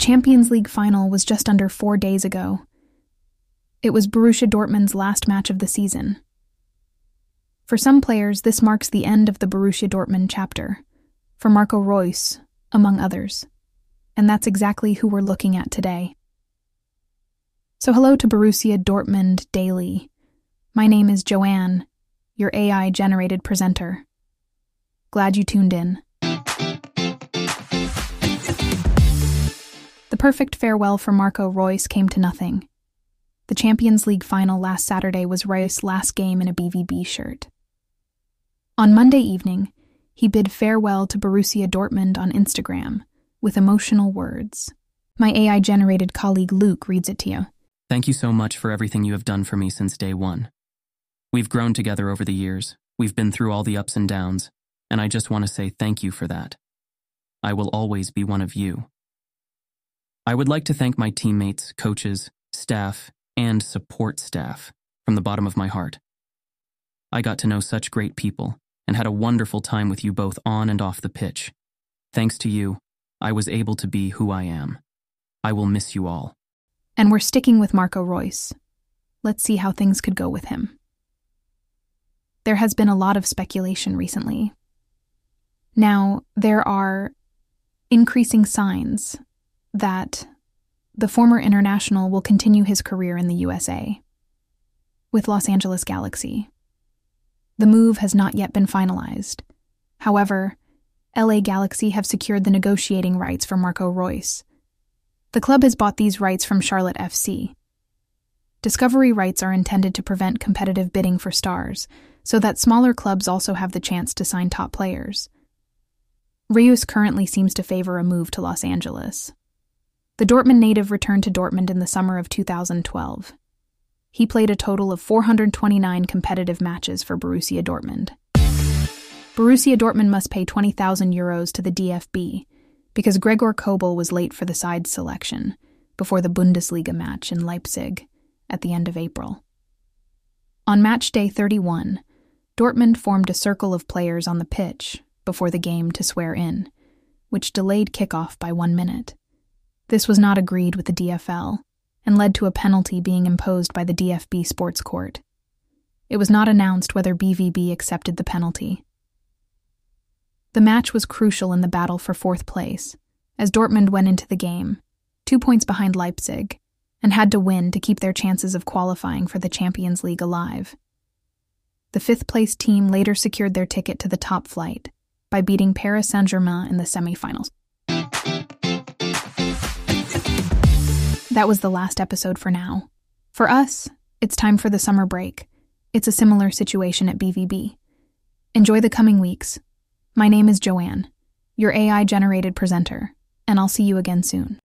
Champions League final was just under 4 days ago. It was Borussia Dortmund's last match of the season. For some players, this marks the end of the Borussia Dortmund chapter, for Marco Reus, among others. And that's exactly who we're looking at today. So hello to Borussia Dortmund Daily. My name is Joanne, your AI-generated presenter. Glad you tuned in. The perfect farewell for Marco Reus came to nothing. The Champions League final last Saturday was Reus' last game in a BVB shirt. On Monday evening, he bid farewell to Borussia Dortmund on Instagram with emotional words. My AI-generated colleague Luke reads it to you. Thank you so much for everything you have done for me since day one. We've grown together over the years. We've been through all the ups and downs, and I just want to say thank you for that. I will always be one of you. I would like to thank my teammates, coaches, staff, and support staff from the bottom of my heart. I got to know such great people and had a wonderful time with you both on and off the pitch. Thanks to you, I was able to be who I am. I will miss you all. And we're sticking with Marco Reus. Let's see how things could go with him. There has been a lot of speculation recently. Now, there are increasing signs that the former international will continue his career in the USA with Los Angeles Galaxy. The move has not yet been finalized. However, LA Galaxy have secured the negotiating rights for Marco Reus. The club has bought these rights from Charlotte FC. Discovery rights are intended to prevent competitive bidding for stars, so that smaller clubs also have the chance to sign top players. Reus currently seems to favor a move to Los Angeles. The Dortmund native returned to Dortmund in the summer of 2012. He played a total of 429 competitive matches for Borussia Dortmund. Borussia Dortmund must pay €20,000 to the DFB because Gregor Kobel was late for the side's selection before the Bundesliga match in Leipzig at the end of April. On match day 31, Dortmund formed a circle of players on the pitch before the game to swear in, which delayed kickoff by 1 minute. This was not agreed with the DFL and led to a penalty being imposed by the DFB Sports Court. It was not announced whether BVB accepted the penalty. The match was crucial in the battle for 4th place, as Dortmund went into the game, 2 points behind Leipzig, and had to win to keep their chances of qualifying for the Champions League alive. The 5th-place team later secured their ticket to the top flight by beating Paris Saint-Germain in the semifinals. That was the last episode for now. For us, it's time for the summer break. It's a similar situation at BVB. Enjoy the coming weeks. My name is Joanne, your AI-generated presenter, and I'll see you again soon.